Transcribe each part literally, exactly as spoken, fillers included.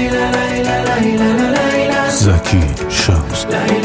زکی شمس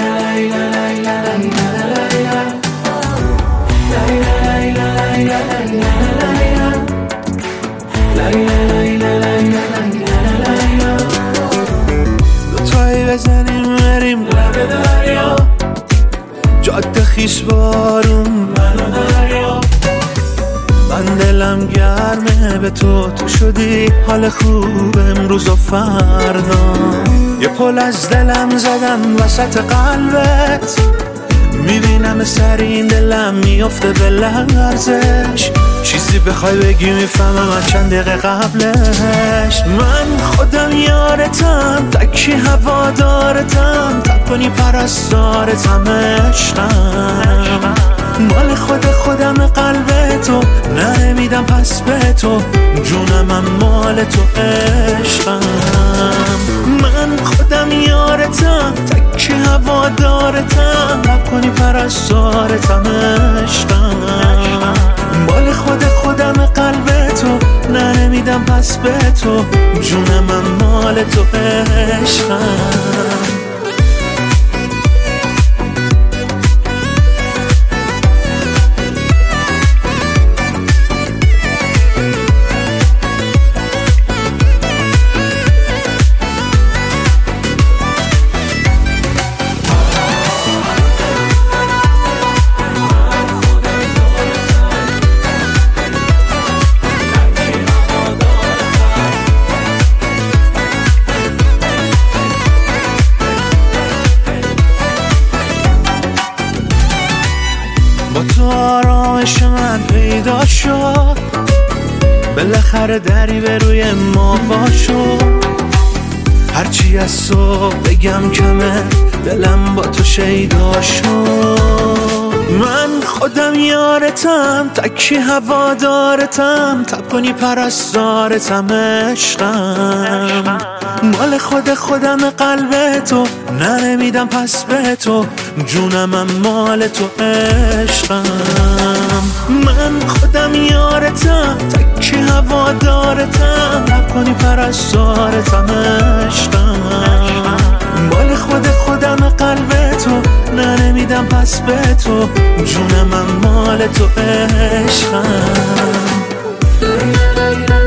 دوتایی بزنیم بریم لب دریا، جاده خیس بارون منو دریا. من دلم گرمه به تو، تو شدی حال خوب امروز و فردا. یه پل از دلم زدم وسط قلبت، میبینم سر این دلم میفته به لرزش. چیزی بخوای بگی میفهمم از چند دقیقه قبلش. من خودم یارتم، تکی هوادارتم، تب کنی پرستارتم، عشقم مال خود خودم قلب تو، نمیدم پس به تو، جونم مال تو عشقم. من خودم یارتم، تکی هوادارتم، تب کنی پرستارتم، عشقم مال خود خودم قلب تو، نمیدم پس به تو، جونم مال تو عشقم. با تو آرامش من پیدا شد، بالاخره دری به روی ما وا شد. هرچی از تو بگم کمه، دلم با تو شیدا شد. من خودم یارتم، تکی هوادارتم، تب کنی پرستارتم، عشقم مال خود خودم قلب تو، نمیدم پس به تو، جونم مال تو عشقم. من خودم یارتم، تکی هوادارتم، تب کنی پرستارتم، عشقم مال خود خودم قلب تو، نمیدم پس به تو، جونم مال تو عشقم.